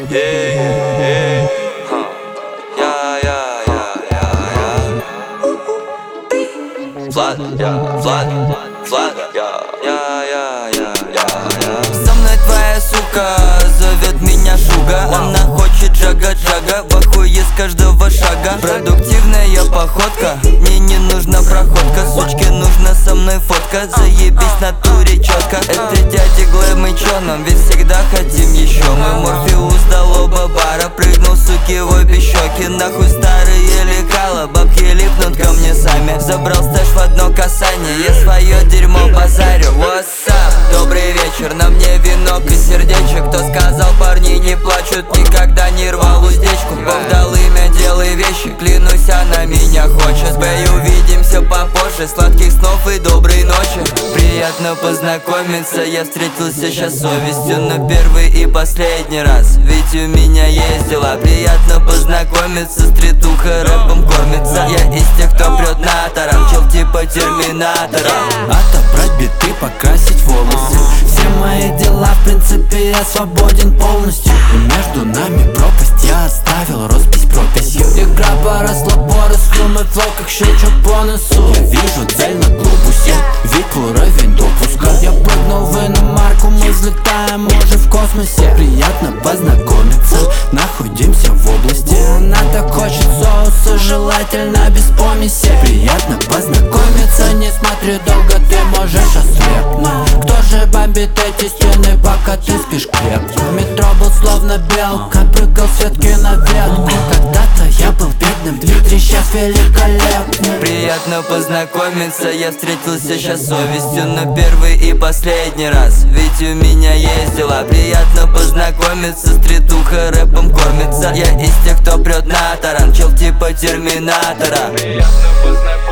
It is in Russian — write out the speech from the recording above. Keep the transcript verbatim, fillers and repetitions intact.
Yeah, huh. Yeah, yeah, yeah, yeah, yeah. Flat, yeah, flat, flat, yeah, yeah, yeah, yeah, yeah. Со мной твоя сука, зовет меня Шуга. Она хочет джага-джага, в ахуе с каждого шага. Продуктивная походка, мне не нужна проходка. Сучке нужна со мной фотка, заебись на туре четко. Это дядя Глэм и чё нам, ведь всегда хотим еще. Мы Морфеус до лоба бара, прыгнул суки в обе щеки. Нахуй старые лекала, бабки липнут ко мне сами. Забрал стэш в одно касание, я свое дерьмо базарю. What's up? Добрый вечер, на мне венок и сердечек. Кто сказал, парни не плачут, никогда не рвал уздечку. Бог дал имя, делай вещи, клянусь, она меня хочет. Бэй, увидимся попозже, сладких снов и доброй ночи. Приятно познакомиться, я встретился сейчас с совестью, но первый и последний раз, ведь у меня есть дела. Приятно познакомиться, стритуха рэпом кормится. Я из тех, кто прет на таран, чел типа терминатора. Отобрать биты, покрасить волосы, все мои дела, в принципе, я свободен полностью. И между нами пропасть, я оставил роспись прописью. Игра поросла порослью, мой флоу как щелчок по носу. Я вижу цель на глобусе, вид уровень допуска. Я прыгнул в иномарку, мы взлетаем уже в космосе. Приятно познакомиться, находимся в области. Она так хочет соуса, желательно без помеси. Приятно познакомиться, не смотри долго, ты можешь ослепнуть. Кто же бомбит эти стены, пока ты спишь крепко? Метро был словно белка, прыгал с ветки на ветку. Когда-то я был бедным, Дмитрий сейчас великолепный. Приятно познакомиться, я встретился сейчас с совестью, но первый и последний раз, ведь у меня есть дела. Приятно познакомиться, стритуха рэпом кормится. Я из тех, кто прет на таран, чел типа терминатора. Приятно познакомиться.